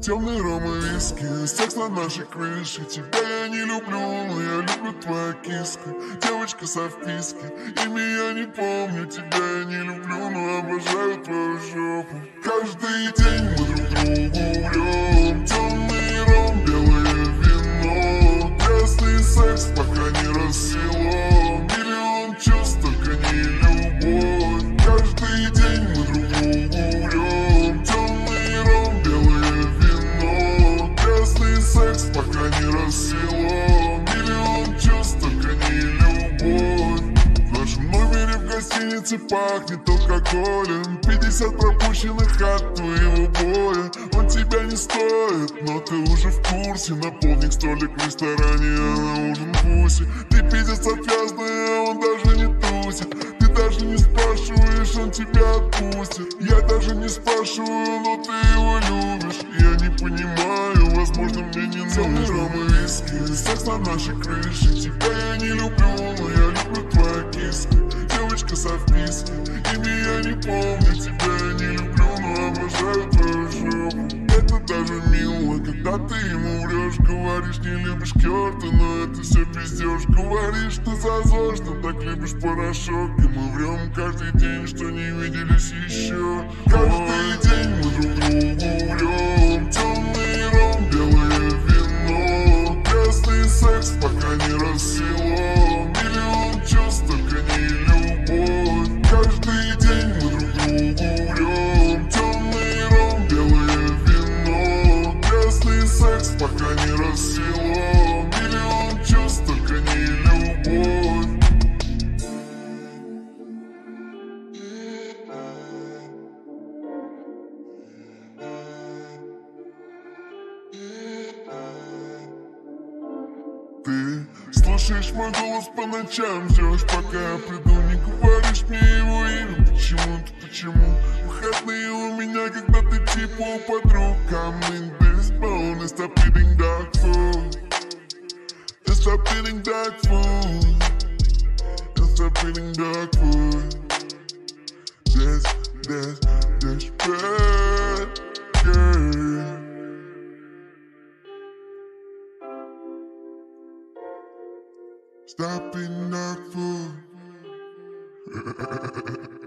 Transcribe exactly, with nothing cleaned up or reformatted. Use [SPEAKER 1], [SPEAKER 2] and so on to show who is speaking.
[SPEAKER 1] Темный ром и виски, секс на нашей крыше. Тебя я не люблю, но я люблю твою киску. Девочка со вписки, имя я не помню. Тебя я не люблю, но обожаю твою жопу. Каждый день мы друг другу врем. Темный ром, белое вино. Грязный секс, пока не рассвело. Миллион чувств, только не любовь. Каждый день мы друг другу врем. Темный ром, белое вино. Грязный секс, пока не рассвело. Миллион чувств, только не любовь. В нашем номере в гостинице пахнет алкоголем. Пятьдесят пропущенных от твоего боя. Он тебя не стоит, но ты уже в курсе. Наполник столик в ресторане, а на ужин гуси. Ты пиздец отвязная, а он даже не тусит. Ты даже не спрашиваешь, он тебя отпустит. Я даже не спрашиваю, но ты его любишь. Я не понимаю, возможно мне не нужен. Темный ром и виски, секс на нашей крыше. Тебя я не люблю, но я люблю твою киску. Девочка со вписки, имя я не помню. Тебя я не люблю, но обожаю твою жопу. Это даже мило, когда ты ему врешь. Говоришь, не любишь керты, но это все пиздешь. Говоришь, ты зазор, что так любишь порошок. И мы врем каждый день, что не виделись еще. Каждый день мы друг другу врем. Темный ром, белое вино. Грязный секс, пока не рассвело. Миллион чувств, только не любовь. Каждый день мы друг другу врем. Темный ром, белое вино. Грязный секс, пока не рассвело. Миллион чувств, только не любовь. Ты слушаешь мой голос по ночам, ждешь, пока я приду. Не говоришь мне его имя, почему-то, почему? Выходные у меня, когда ты типа у подруг. I'm in this bone and stop eating dog food. And stop eating dog food. And stop eating dog food. That's, that's, that's bad, girl. Stop eating dog food.